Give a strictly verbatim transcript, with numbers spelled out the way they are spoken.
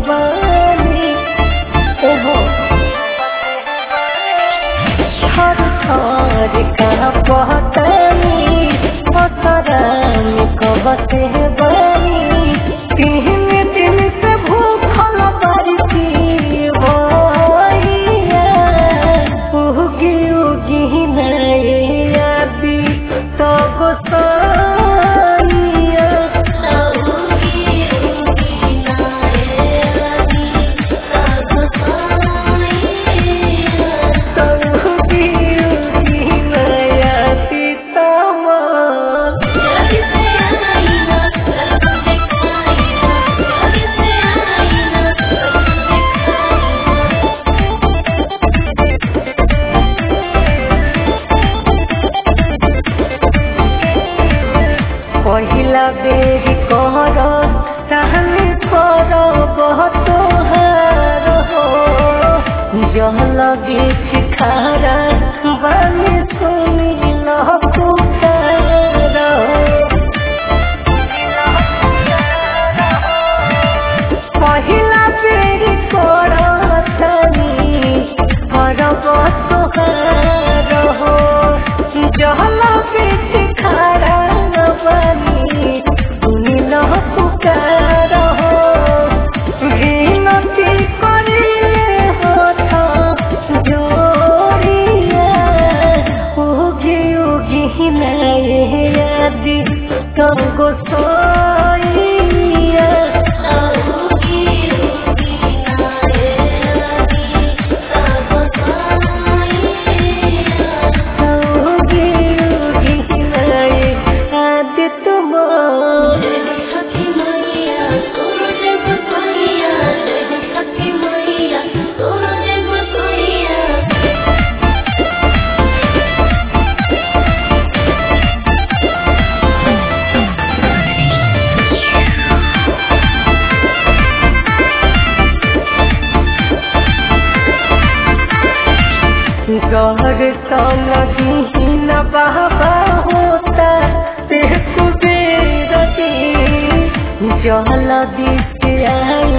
बानी हो थर थर कहाँ पहतानी पतरानी कब से बानी तीन दिन से भूखल बारी भैया उगी उगी नैया दी तो गोसाइया तो उगी उगी नैया दी तमा पहिला बेरी कहर ताहले कर बहुत हार हो जल बीच खारा बानी सुनी न पुकार पहिला बेरी कर तानी कर बहुत हार हो जल बीच खारा बानी सुनी न पुकार हो विनती करिले हाथ जोड़िया उगी उगी नैया दी तो गोसाइया उगी उगी नैया दी तुम्हार गहर तो नदी न बहबा होता ते कुबेर दी जल दिस आई